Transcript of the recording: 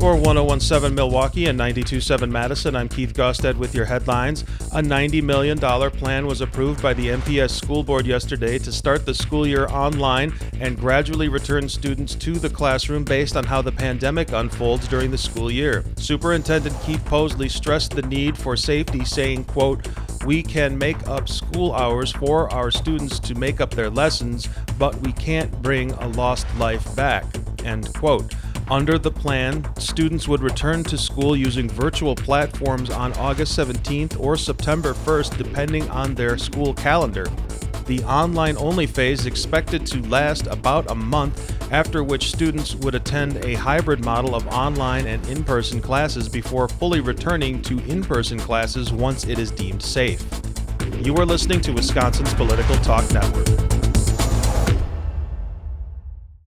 For 1017 Milwaukee and 927 Madison, I'm Keith Gosted with your headlines. A $90 million plan was approved by the MPS School Board yesterday to start the school year online and gradually return students to the classroom based on how the pandemic unfolds during the school year. Superintendent Keith Posley stressed the need for safety, saying, quote, "We can make up school hours for our students to make up their lessons, but we can't bring a lost life back," end quote. Under the plan, students would return to school using virtual platforms on August 17th or September 1st, depending on their school calendar. The online-only phase is expected to last about a month, after which students would attend a hybrid model of online and in-person classes before fully returning to in-person classes once it is deemed safe. You are listening to Wisconsin's Political Talk Network.